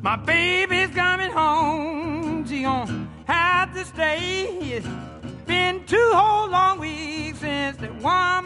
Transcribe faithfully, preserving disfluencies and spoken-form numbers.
My baby's coming home. She gon' have to stay. It's been two whole long weeks since the one